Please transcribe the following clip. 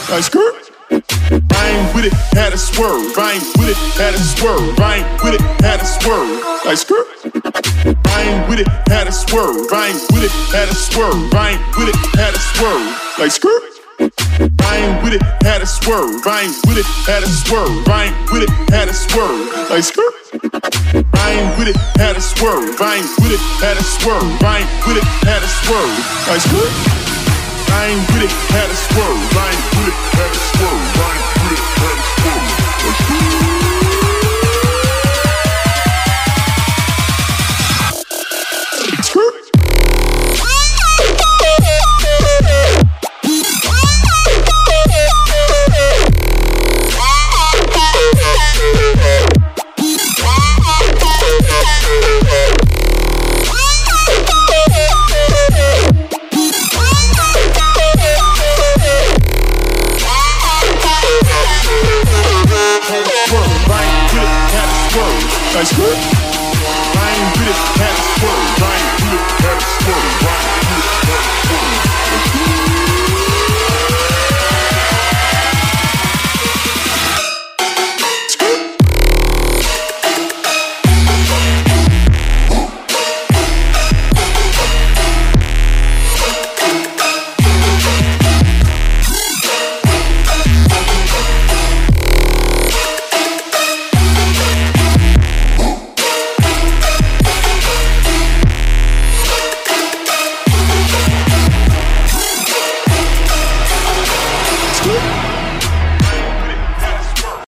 like skirt. I ain't with it, had a swerve. I ain't with it, had a swerve. I ain't with it, had a swerve, like skirt. I ain't with it, had a swerve. I ain't with it, had a swerve. I ain't with it, had a swerve, like skirt. I ain't with it, had a swerve. I ain't with it, had a swerve. I ain't with it, had a swerve, like skirt. I ain't with it, had a swerve. I ain't with it, had a swerve. I ain't with it, had a swerve, like skirt. I ain't with it, had a swerve. I ain't with it, had a swerve. I ain't with it, had a swerve, like skirt. Nice work.